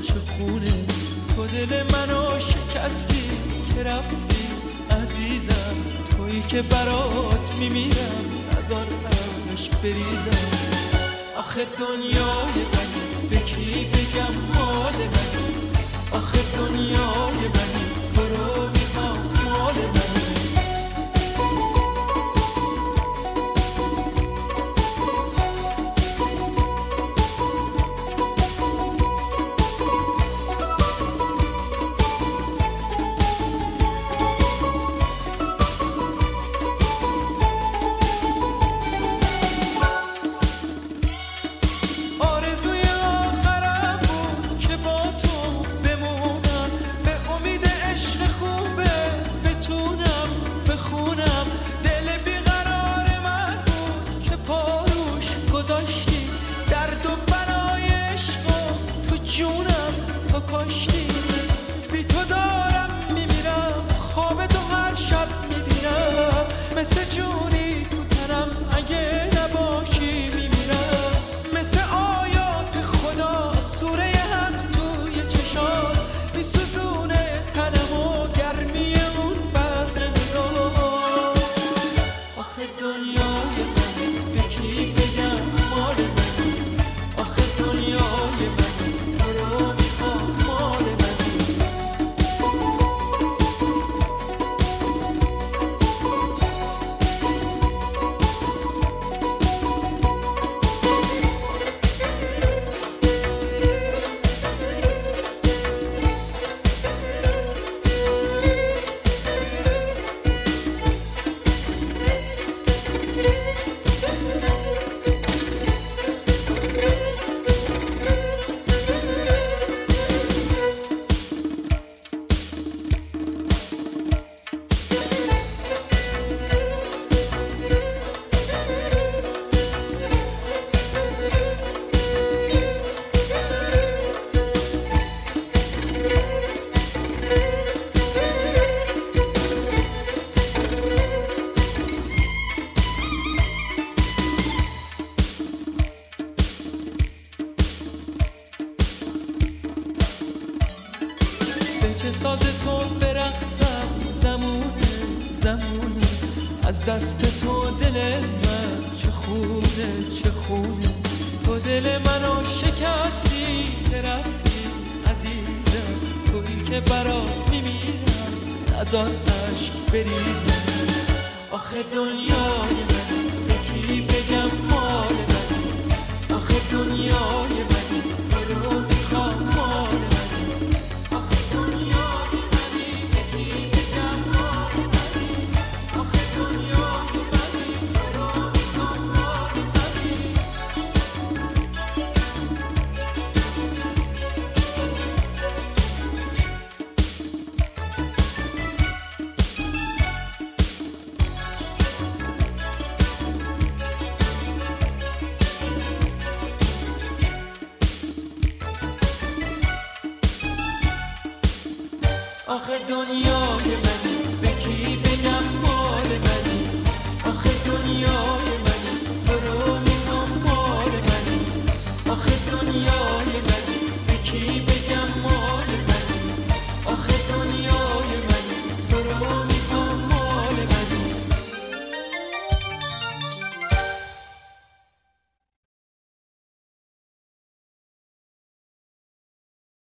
چه خونه. تو دل منو شکستی که رفتی عزیزم، تویی که برات میمیرم نذار عشق بریزم. آخه دنیای منی به کی بگم مال منی، آخه دنیای منی تو رو میخوام مال منی. ساز تو برقصم زمونه زمونه، از دست تو دل من چه خونه چه خونه. تو دل منو شکستی که رفتی عزیزم، تویی که برات میمیرم نذار عشق بریزم. آخه دنیای من به کی بگم مال من، آخه دنیای من تو رو میخوام مال من. آخه دنیای من به کی